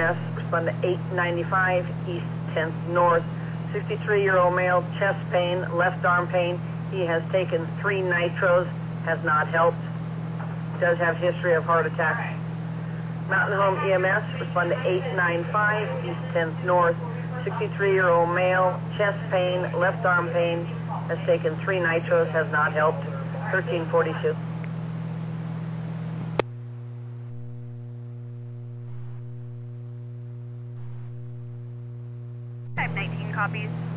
EMS, respond to 895 East 10th North. 63-year-old male, chest pain, left arm pain. He has taken 3 nitros, has not helped. Does have history of heart attack. Mountain Home EMS, respond to 895 East 10th North. 63-year-old male, chest pain, left arm pain, has taken 3 nitros, has not helped. 1342. 519 copies.